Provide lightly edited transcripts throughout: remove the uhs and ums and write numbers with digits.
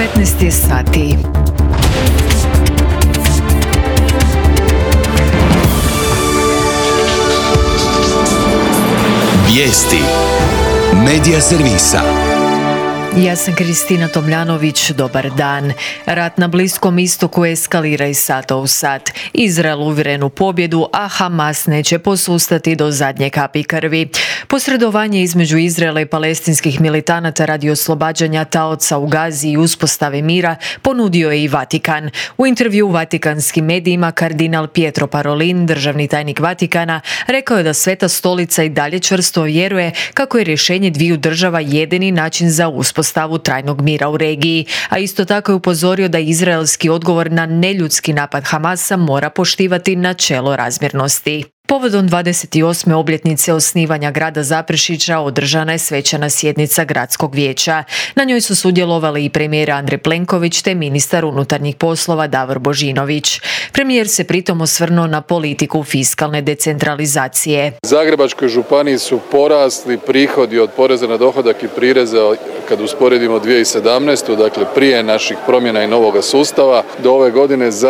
15 sati. Vijesti Medija servisa. Ja sam Kristina Tomljanović, dobar dan. Rat na Bliskom istoku eskalira iz sata u sat. Izrael uvjeren u pobjedu, a Hamas neće posustati do zadnje kapi krvi. Posredovanje između Izraela i palestinskih militanata radi oslobađanja taoca u Gazi i uspostave mira ponudio je i Vatikan. U intervju u vatikanskim medijima kardinal Pietro Parolin, državni tajnik Vatikana, rekao je da Sveta stolica i dalje čvrsto vjeruje kako je rješenje dviju država jedini način za uspostavu trajnog mira u regiji, a isto tako je upozorio da izraelski odgovor na neljudski napad Hamasa mora poštivati načelo razmjernosti. Povodom 28. obljetnice osnivanja grada Zaprešića održana je svečana sjednica gradskog vijeća. Na njoj su sudjelovali i premijer Andrej Plenković te ministar unutarnjih poslova Davor Božinović. Premijer se pritom osvrnuo na politiku fiskalne decentralizacije. Zagrebačkoj županiji su porasli prihodi od poreza na dohodak i prireza kad usporedimo 2017. dakle prije naših promjena i novoga sustava do ove godine za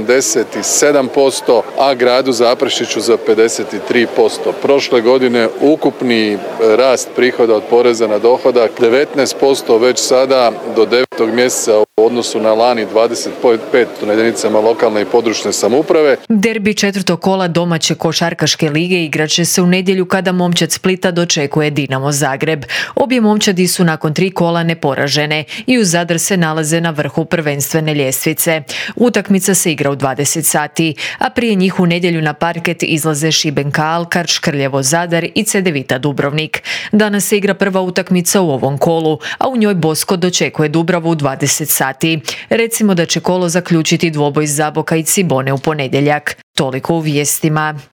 77%, a gradu Zaprešiću za 53%. Prošle godine ukupni rast prihoda od poreza na dohodak 19%, već sada do 9. mjeseca u odnosu na lani 25% na jedinicama lokalne i područne samouprave. Derbi četvrtog kola domaće košarkaške lige igrat će se u nedjelju kada momčad Splita dočekuje Dinamo Zagreb. Obje momčadi su nakon 3 kola neporažene i uz Zadar se nalaze na vrhu prvenstvene ljestvice. Utakmica se igra u 20 sati, a prije njih u nedjelju na parket izlaze Šibenka Alkar, Škrljevo Zadar i Cedevita Dubrovnik. Danas se igra prva utakmica u ovom kolu, a u njoj Bosko dočekuje Dubravu u 20 sati. Recimo da će kolo zaključiti dvoboj Zaboka i Cibone u ponedjeljak. Toliko u vijestima.